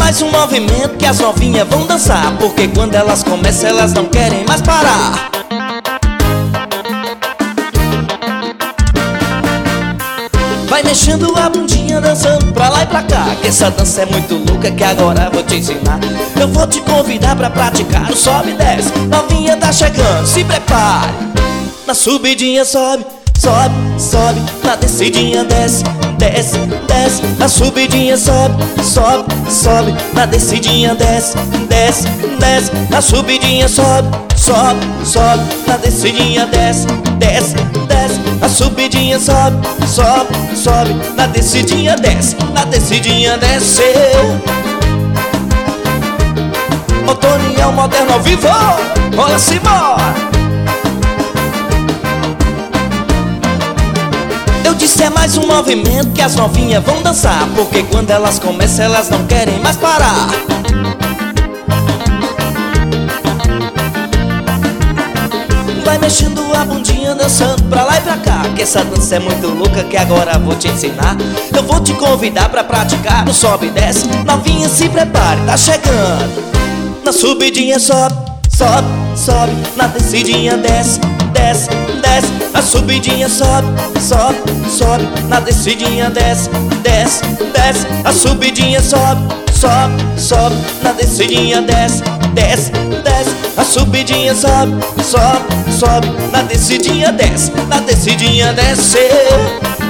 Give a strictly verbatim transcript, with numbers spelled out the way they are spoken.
mais um movimento que as novinhas vão dançar, porque quando elas começam elas não querem mais parar. Vai mexendo a bundinha, dançando pra lá e pra cá, que essa dança é muito louca que agora eu vou te ensinar. Eu vou te convidar pra praticar o sobe e desce. Novinha tá chegando, se prepare. Na subidinha sobe, sobe, sobe. Na descidinha desce, desce, desce. Na subidinha sobe, sobe, sobe. Na descidinha desce, desce, desce. Na subidinha sobe, sobe, sobe. Na descidinha desce, desce, desce. Na subidinha sobe, sobe, sobe. Na descidinha desce, na descidinha desce. Otoniel moderno ao vivo, bora-se embora. Eu disse é mais um movimento que as novinhas vão dançar, porque quando elas começam elas não querem mais parar. Vai mexendo a bundinha, dançando pra lá e pra cá, que essa dança é muito louca que agora vou te ensinar. Eu vou te convidar pra praticar o sobe e desce. Novinha se prepare, tá chegando. Na subidinha sobe, sobe, sobe. Na descidinha desce, desce, desce. Na subidinha sobe, sobe, sobe. Na descidinha desce, desce, desce. Na subidinha sobe, sobe, sobe. Na descidinha desce, desce, desce. Na subidinha sobe, sobe, sobe. Na descidinha desce, na descidinha desce.